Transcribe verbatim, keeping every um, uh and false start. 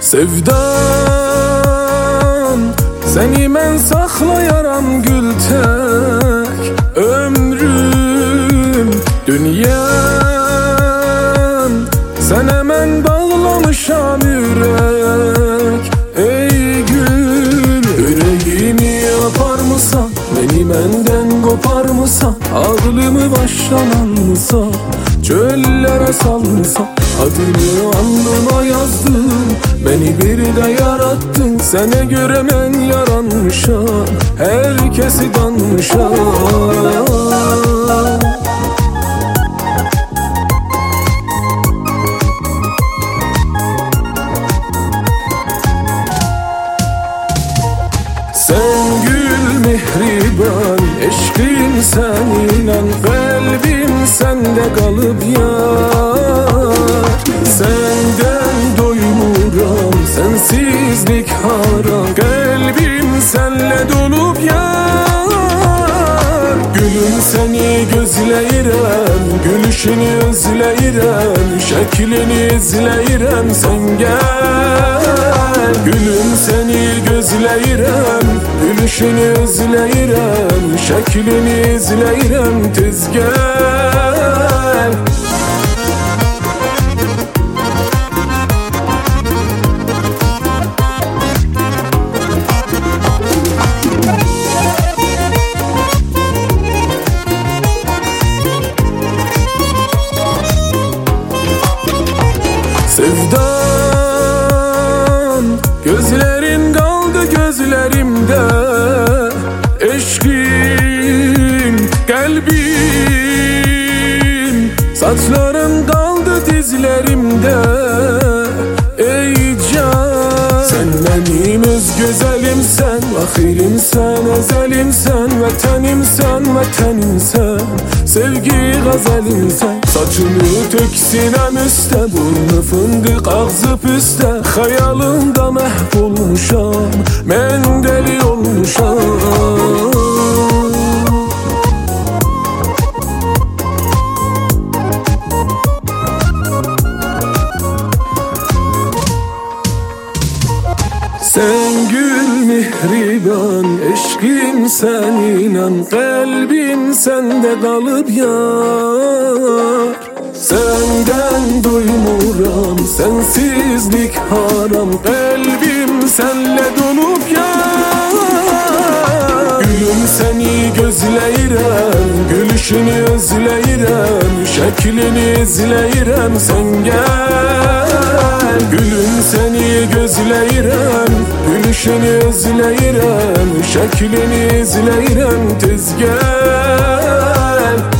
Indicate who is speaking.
Speaker 1: Sevdan seni mən saxlayaram gül tək ömrüm dünyam sənə mən bağlamışam ürək. Ey gül, ürəyimi aparmısan, məni məndən qoparmısan, ağlımı başdan almısan, çöllərə salmısan, adını alnıma yazdın, beni bir də yarattın. Sənə görə mən yaranmışam, hər kəsi danmışam. Sen gül mehriban, eşqim səninlə, qəlbim səndə qalıb yar. Səndən doymuram, sensizlik haram, qəlbim sənlə dolub yar. Gülüm səni gözləyirəm, gülüşünü özləyirəm, şəklini izləyirəm, sən gəl. Gülüm səni gözləyirəm, gülüşünü özləyirəm, şəklini izləyirəm, tez gəl. Sevdan, gözlerin kaldı gözlerimde, eşkin kalbim, saçların kaldı dizlerimde. Ey can, sen benim öz güzelimsen, ahirimsen, ezelimsen, vatanimsen, vatanimsen, sevgi gazelimsen. Saçını tök sinem üstə, burnu fındık ağzı püstə, xəyalında məhv olmuşam, mən deli olmuşam. Sen gül mihriban, eşqim səninlə, qəlbim səndə qalıb yar. Səndən doymuram, sensizlik haram, qəlbim sənlə dolub yar. Gülüm səni gözləyirəm, gülüşünü özləyirəm, şəklini izləyirəm, sən gəl. Gülüm səni gözləyirəm, gülüşünü özləyirəm, şəklini izləyirəm, tez gəl.